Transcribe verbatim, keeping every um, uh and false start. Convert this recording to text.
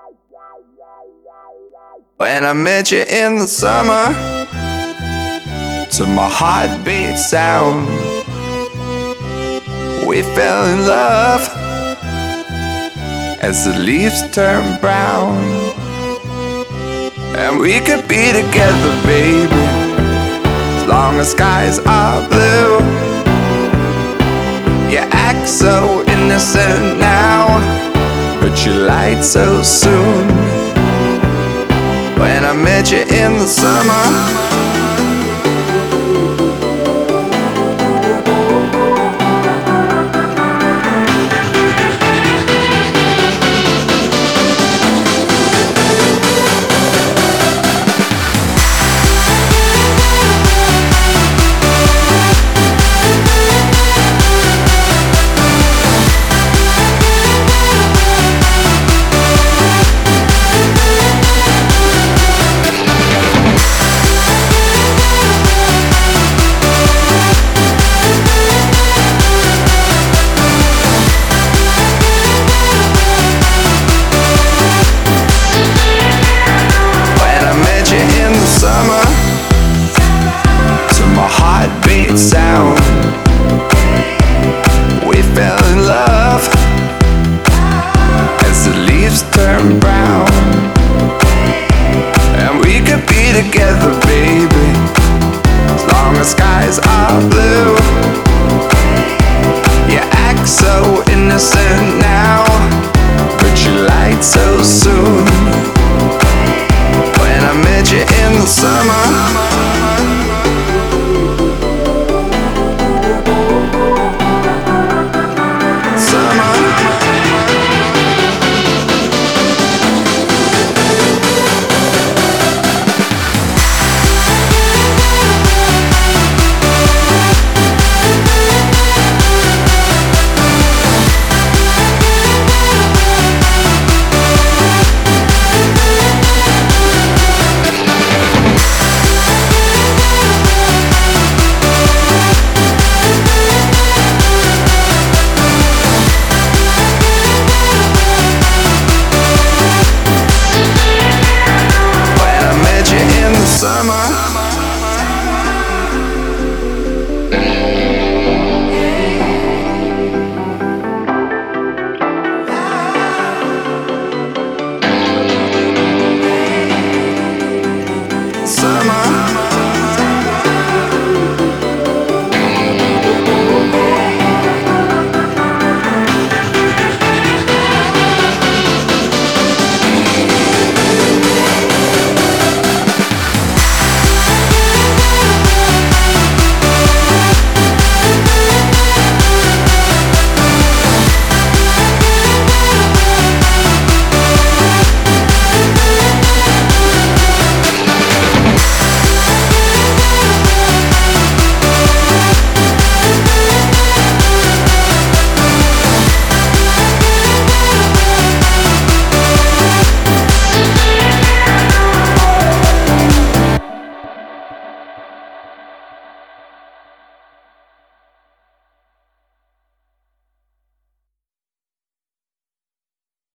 When I met you in the summer, to my heartbeat sound, we fell in love as the leaves turn brown. And we could be together, baby, as long as skies are blue. You act so innocent now, but you lied so soon. When I met you in the summer, summer, to my heartbeat sound, we fell in love as the leaves turn brown. And we could be together, baby, as long as skies are blue. You act so innocent now,